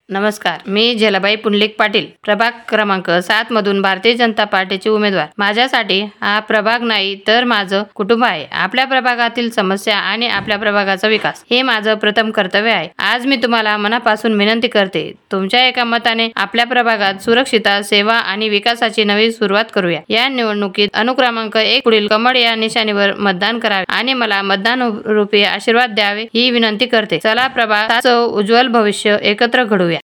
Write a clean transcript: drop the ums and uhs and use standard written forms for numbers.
नमस्कार, मी झेलाबाई पुंडलिक पाटील, प्रभाग क्रमांक 7 मधून भारतीय जनता पार्टीचे उमेदवार. माझ्यासाठी हा प्रभाग नाही तर माझं कुटुंब आहे. आपल्या प्रभागातील समस्या आणि आपल्या प्रभागाचा विकास हे माझं प्रथम कर्तव्य आहे. आज मी तुम्हाला मनापासून विनंती करते, तुमच्या एका मताने आपल्या प्रभागात सुरक्षितता, सेवा आणि विकासाची नवी सुरुवात करूया. या निवडणुकीत अनुक्रमांक 1 पुढील कमळ या निशाणीवर मतदान करावे आणि मला मतदान रूपी आशीर्वाद द्यावे ही विनंती करते. चला प्रभागाचं उज्ज्वल भविष्य एकत्र घडवूया.